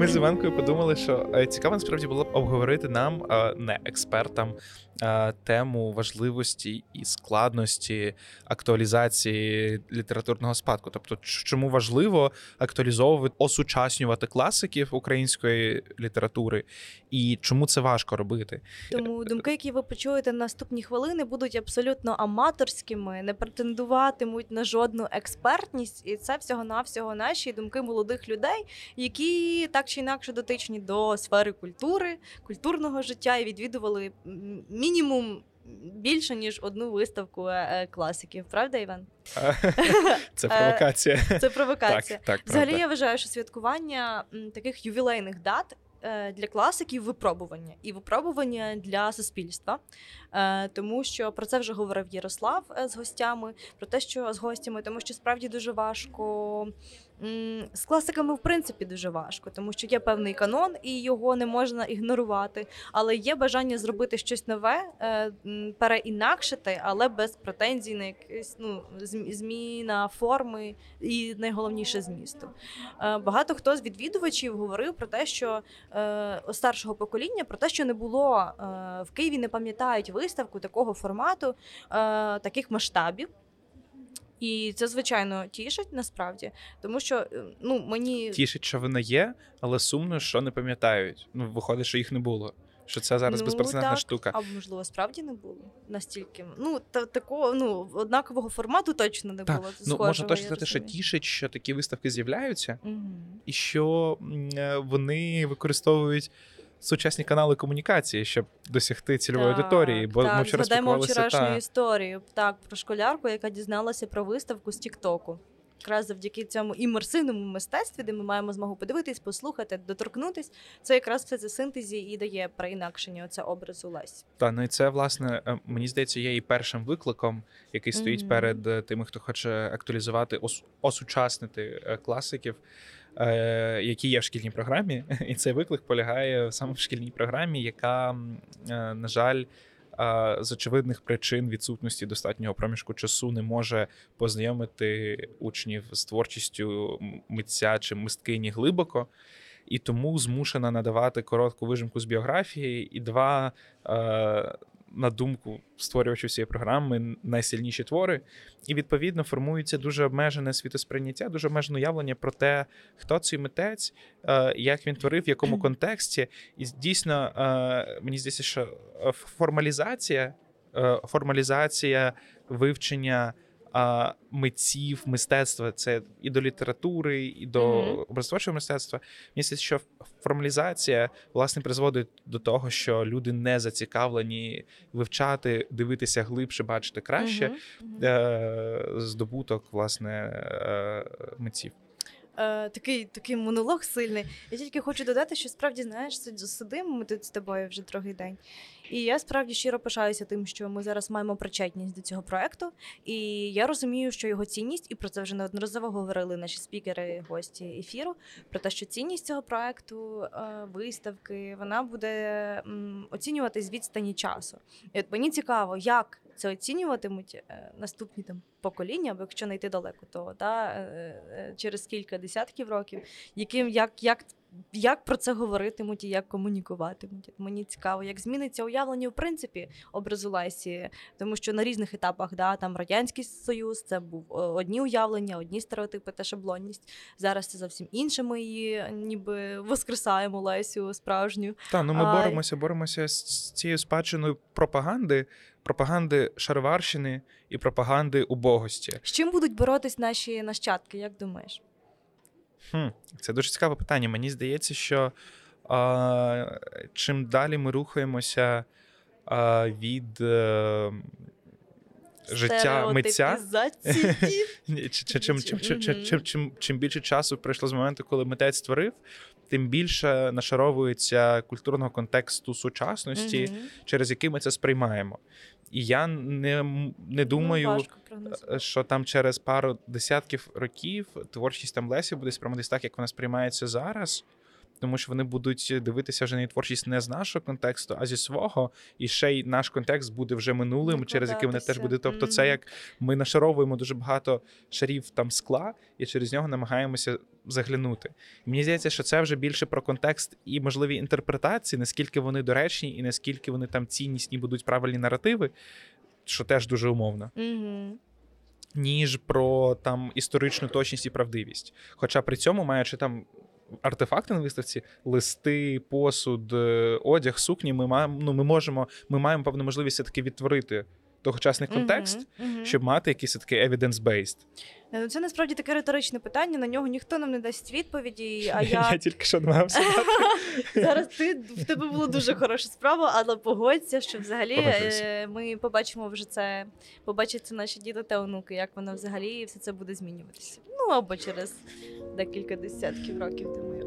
з Іванкою подумали, що цікаво насправді було б обговорити нам, не експертам, тему важливості і складності актуалізації літературного спадку. Тобто, чому важливо актуалізовувати, осучаснювати класиків української літератури, і чому це важко робити. Тому думки, які ви почуєте на наступні хвилини, будуть абсолютно аматорськими, не претендуватимуть на жодну експертність, і це всього-навсього наші думки молодих людей, які так чи інакше дотичні до сфери культури, культурного життя і відвідували мінімум більше, ніж одну виставку класиків. Правда, Іван? Це провокація. Це провокація. Так, взагалі, я вважаю, що святкування таких ювілейних дат для класиків випробування. І випробування для суспільства. Тому що про це вже говорив Ярослав з гостями, про те, що з гостями, тому що справді дуже важко. З класиками, в принципі, дуже важко, тому що є певний канон, і його не можна ігнорувати. Але є бажання зробити щось нове, переінакшити, але без претензій на якісь зміна форми і, найголовніше, змісту. Багато хто з відвідувачів говорив про те, що старшого покоління, про те, що не було в Києві, не пам'ятають виставку такого формату, таких масштабів. І це, звичайно, тішить, насправді, тому що, мені... Тішить, що вона є, але сумно, що не пам'ятають. Виходить, що їх не було. Що це зараз безпрецедентна штука. А можливо, справді не було настільки. Такого, однакового формату точно не було. Можна точно сказати, що тішить, що такі виставки з'являються, і що вони використовують сучасні канали комунікації, щоб досягти цільової аудиторії. Бо ми вчора згадаємо вчорашню історію про школярку, яка дізналася про виставку з Тік-Току. Якраз завдяки цьому імерсивному мистецтві, де ми маємо змогу подивитись, послухати, доторкнутись, це якраз все це синтезі і дає переінакшення оце образу Лесі. І це, власне, мені здається, є і першим викликом, який стоїть перед тими, хто хоче актуалізувати, осучаснити класиків, які є в шкільній програмі. І цей виклик полягає саме в шкільній програмі, яка, на жаль, з очевидних причин відсутності достатнього проміжку часу не може познайомити учнів з творчістю митця чи мисткині глибоко, і тому змушена надавати коротку вижимку з біографії і два, на думку створювачів цієї програми, найсильніші твори. І, відповідно, формується дуже обмежене світосприйняття, дуже обмежене уявлення про те, хто цей митець, як він творив, в якому контексті. І дійсно, мені здається, що формалізація вивчення митців, мистецтва, це і до літератури, і до образотворчого мистецтва. Мені здається, що формалізація, власне, призводить до того, що люди не зацікавлені вивчати, дивитися глибше, бачити краще здобуток, власне, митців. Такий монолог сильний. Я тільки хочу додати, що справді, знаєш, сидимо ми тут з тобою вже другий день. І я справді щиро пишаюся тим, що ми зараз маємо причетність до цього проекту. І я розумію, що його цінність, і про це вже неодноразово говорили наші спікери, гості ефіру, про те, що цінність цього проекту, виставки, вона буде оцінюватись з відстані часу. І от мені цікаво, як це оцінюватимуть наступні покоління, або якщо не йти далеко, то через кілька десятків років, як про це говоритимуть і як комунікуватимуть. Мені цікаво, як зміниться уявлення, в принципі, образу Лесі, тому що на різних етапах, там Радянський Союз, це був одні уявлення, одні стереотипи та шаблонність. Зараз це зовсім інше, ми її ніби воскресаємо Лесю справжню. Ми боремося з цією спадщиною пропаганди шароварщини і пропаганди убогості. З чим будуть боротись наші нащадки, як думаєш? Це дуже цікаве питання. Мені здається, що чим далі ми рухаємося від життя митця, чим більше часу пройшло з моменту, коли митець створив, тим більше нашаровується культурного контексту сучасності, через який ми це сприймаємо. І я не думаю, що там через пару десятків років творчість Лесі буде сприйматися так, як вона сприймається зараз. тому що вони будуть дивитися вже на творчість не з нашого контексту, а зі свого, і ще й наш контекст буде вже минулим, через який вони теж будуть. Тобто це як ми нашаровуємо дуже багато шарів там скла, і через нього намагаємося заглянути. І мені здається, що це вже більше про контекст і можливі інтерпретації, наскільки вони доречні і наскільки вони там ціннісні будуть правильні наративи, що теж дуже умовно. Ніж про там історичну точність і правдивість. Хоча при цьому, маючи там артефакти на виставці, листи, посуд, одяг, сукні, ми маємо певну можливість все-таки відтворити тогочасний контекст, щоб мати якийсь такий evidence-based. Це насправді таке риторичне питання, на нього ніхто нам не дасть відповіді, а Я тільки що намагався дати. Зараз в тебе була дуже хороша справа, але погодься, що взагалі ми побачимо вже це, побачать наші діти та онуки, як воно взагалі все це буде змінюватися. Ну, або через декілька десятків років, думаю.